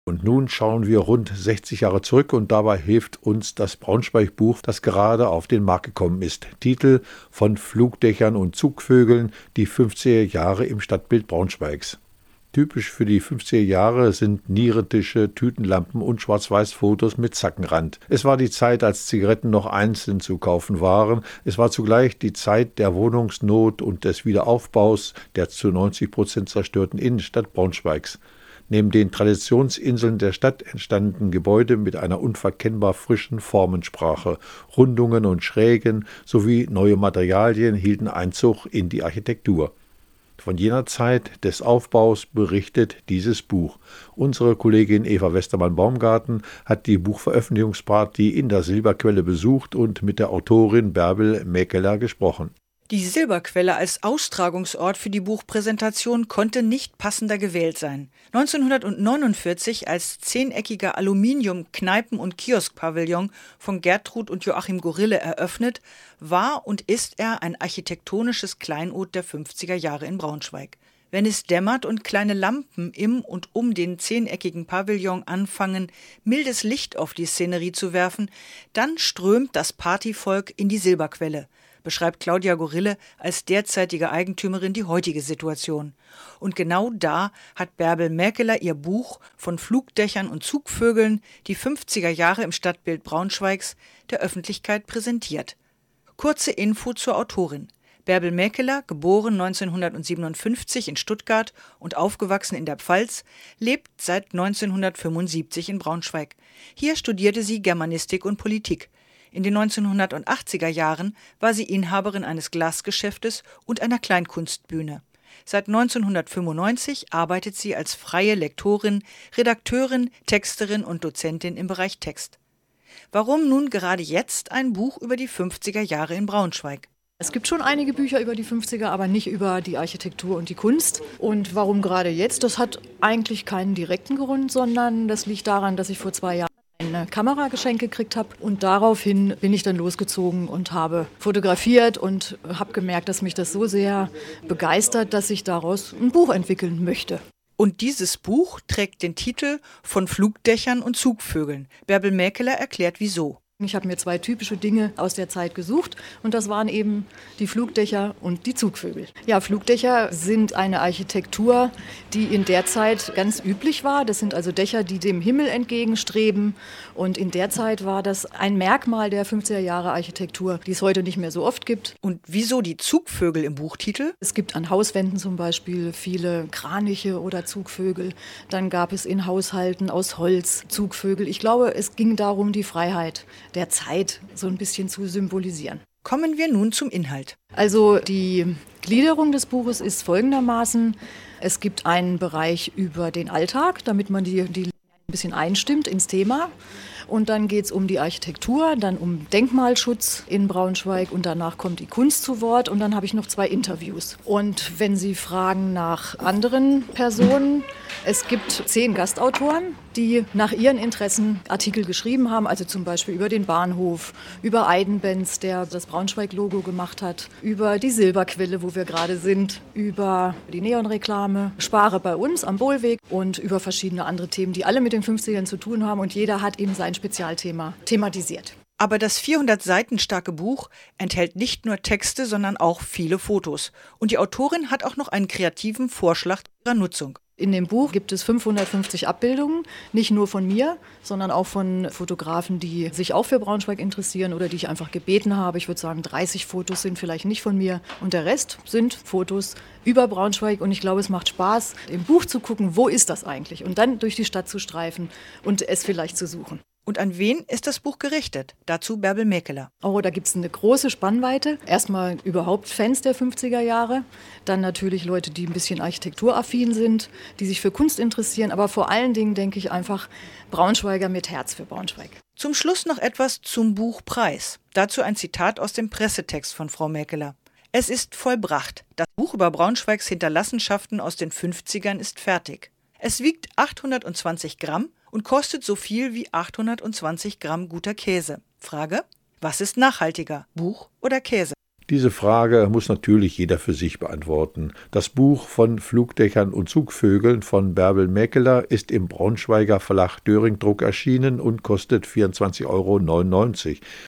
Und nun schauen wir rund 60 Jahre zurück und dabei hilft uns das Braunschweig-Buch, das gerade auf den Markt gekommen ist. Titel: Von Flugdächern und Zugvögeln, die 50er Jahre im Stadtbild Braunschweigs. Typisch für die 50er Jahre sind Nierentische, Tütenlampen und Schwarz-Weiß-Fotos mit Zackenrand. Es war die Zeit, als Zigaretten noch einzeln zu kaufen waren. Es war zugleich die Zeit der Wohnungsnot und des Wiederaufbaus der zu 90% zerstörten Innenstadt Braunschweigs. Neben den Traditionsinseln der Stadt entstanden Gebäude mit einer unverkennbar frischen Formensprache. Rundungen und Schrägen sowie neue Materialien hielten Einzug in die Architektur. Von jener Zeit des Aufbaus berichtet dieses Buch. Unsere Kollegin Eva Westermann-Baumgarten hat die Buchveröffentlichungsparty in der Silberquelle besucht und mit der Autorin Bärbel Mäkeler gesprochen. Die Silberquelle als Austragungsort für die Buchpräsentation konnte nicht passender gewählt sein. 1949 als 10-eckiger Aluminium-Kneipen- und Kiosk-Pavillon von Gertrud und Joachim Gorille eröffnet, war und ist er ein architektonisches Kleinod der 50er Jahre in Braunschweig. Wenn es dämmert und kleine Lampen im und um den 10-eckigen Pavillon anfangen, mildes Licht auf die Szenerie zu werfen, dann strömt das Partyvolk in die Silberquelle, beschreibt Claudia Gorille als derzeitige Eigentümerin die heutige Situation. Und genau da hat Bärbel Mäkeler ihr Buch Von Flugdächern und Zugvögeln, die 50er Jahre im Stadtbild Braunschweigs, der Öffentlichkeit präsentiert. Kurze Info zur Autorin. Bärbel Mäkeler, geboren 1957 in Stuttgart und aufgewachsen in der Pfalz, lebt seit 1975 in Braunschweig. Hier studierte sie Germanistik und Politik. In den 1980er Jahren war sie Inhaberin eines Glasgeschäftes und einer Kleinkunstbühne. Seit 1995 arbeitet sie als freie Lektorin, Redakteurin, Texterin und Dozentin im Bereich Text. Warum nun gerade jetzt ein Buch über die 50er Jahre in Braunschweig? Es gibt schon einige Bücher über die 50er, aber nicht über die Architektur und die Kunst. Und warum gerade jetzt? Das hat eigentlich keinen direkten Grund, sondern das liegt daran, dass ich vor 2 Jahren eine Kamera geschenkt gekriegt habe und daraufhin bin ich dann losgezogen und habe fotografiert und habe gemerkt, dass mich das so sehr begeistert, dass ich daraus ein Buch entwickeln möchte. Und dieses Buch trägt den Titel Von Flugdächern und Zugvögeln. Bärbel Mäkeler erklärt wieso. Ich habe mir 2 typische Dinge aus der Zeit gesucht und das waren eben die Flugdächer und die Zugvögel. Ja, Flugdächer sind eine Architektur, die in der Zeit ganz üblich war. Das sind also Dächer, die dem Himmel entgegenstreben und in der Zeit war das ein Merkmal der 50er Jahre Architektur, die es heute nicht mehr so oft gibt. Und wieso die Zugvögel im Buchtitel? Es gibt an Hauswänden zum Beispiel viele Kraniche oder Zugvögel. Dann gab es in Haushalten aus Holz Zugvögel. Ich glaube, es ging darum, die Freiheit der Zeit so ein bisschen zu symbolisieren. Kommen wir nun zum Inhalt. Also die Gliederung des Buches ist folgendermaßen. Es gibt einen Bereich über den Alltag, damit man die ein bisschen einstimmt ins Thema. Und dann geht es um die Architektur, dann um Denkmalschutz in Braunschweig und danach kommt die Kunst zu Wort und dann habe ich noch 2 Interviews. Und wenn Sie fragen nach anderen Personen, es gibt 10 Gastautoren, die nach ihren Interessen Artikel geschrieben haben, also zum Beispiel über den Bahnhof, über Eidenbenz, der das Braunschweig-Logo gemacht hat, über die Silberquelle, wo wir gerade sind, über die Neonreklame, Spare bei uns am Bohlweg und über verschiedene andere Themen, die alle mit den 50ern zu tun haben und jeder hat eben sein Spezialthema thematisiert. Aber das 400 Seiten starke Buch enthält nicht nur Texte, sondern auch viele Fotos. Und die Autorin hat auch noch einen kreativen Vorschlag ihrer Nutzung. In dem Buch gibt es 550 Abbildungen, nicht nur von mir, sondern auch von Fotografen, die sich auch für Braunschweig interessieren oder die ich einfach gebeten habe. Ich würde sagen, 30 Fotos sind vielleicht nicht von mir und der Rest sind Fotos über Braunschweig. Und ich glaube, es macht Spaß, im Buch zu gucken, wo ist das eigentlich? Und dann durch die Stadt zu streifen und es vielleicht zu suchen. Und an wen ist das Buch gerichtet? Dazu Bärbel Mäkeler. Oh, da gibt es eine große Spannweite. Erstmal überhaupt Fans der 50er Jahre, dann natürlich Leute, die ein bisschen architekturaffin sind, die sich für Kunst interessieren, aber vor allen Dingen denke ich einfach Braunschweiger mit Herz für Braunschweig. Zum Schluss noch etwas zum Buchpreis. Dazu ein Zitat aus dem Pressetext von Frau Mäkeler. Es ist vollbracht. Das Buch über Braunschweigs Hinterlassenschaften aus den 50ern ist fertig. Es wiegt 820 Gramm und kostet so viel wie 820 Gramm guter Käse. Frage: Was ist nachhaltiger, Buch oder Käse? Diese Frage muss natürlich jeder für sich beantworten. Das Buch von Flugdächern und Zugvögeln von Bärbel Mäkeler ist im Braunschweiger Verlag Döring Druck erschienen und kostet 24,99 €.